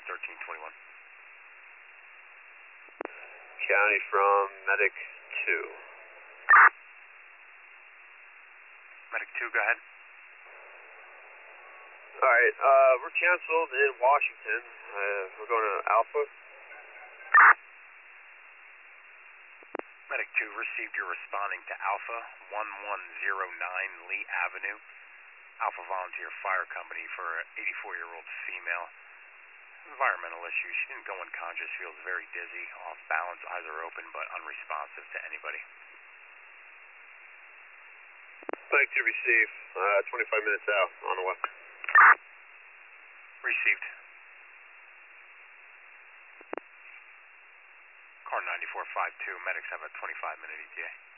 1321. County from Medic 2. Medic 2, go ahead. Alright, we're canceled in Washington. We're going to Alpha. Medic 2 received your responding to Alpha 1109 Lee Avenue. Alpha Volunteer Fire Company for an 84-year-old female. Environmental issue. She didn't go unconscious, feels very dizzy, off balance, eyes are open but unresponsive to anybody. Like to receive, 25 minutes out, on the way. Received. Car 9452, medics have a 25-minute ETA.